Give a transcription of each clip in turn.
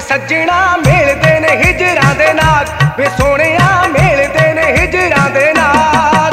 सज्जना मेलदे ने हिजरां दे नाग वे सोहणिया मेलदे ने हिजरां दे नाग।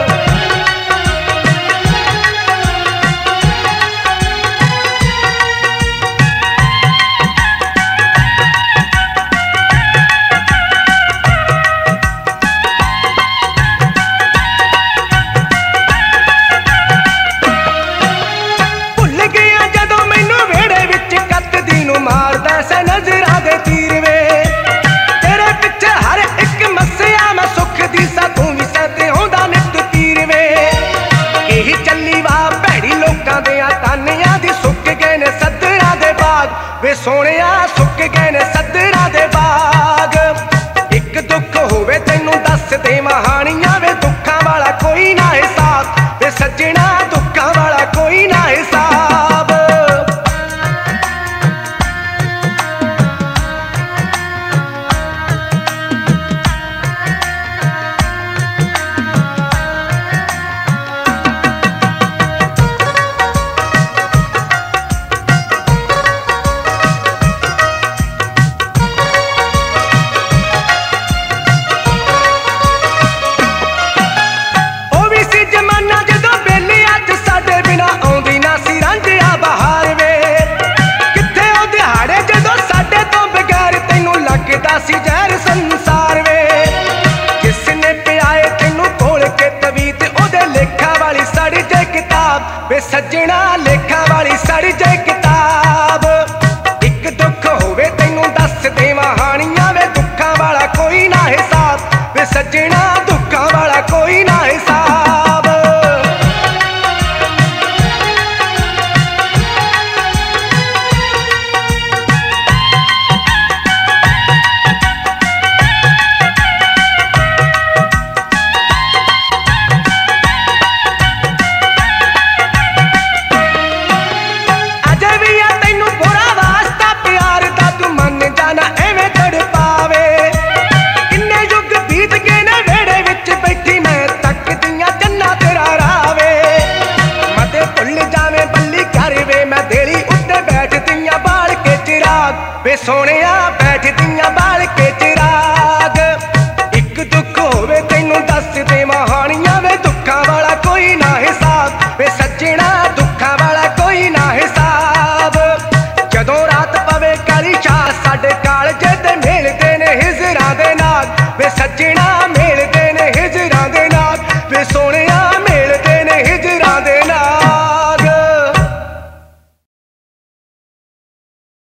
वे सोहणिया सुक गए ने सदरा दे बाग। एक दुख होवे तैनू दस देवां हाणियां वे दुखां वाला कोई ना हिसाब वे सज्जना दुखां वाला कोई ना हिसाब। संसार वे जिसने पियाए तेनू खोल के तवीत ओदे लेखा वाली सड़ जाए किताब वे सज्जना लेखा वाली सड़ जाए किताब। एक दुख होवे तैनू दस देवां हाणियां वे दुखां वाला कोई ना हिसाब वे सज्जना दुखां वाला कोई ना हिसाब। वे सोहणिया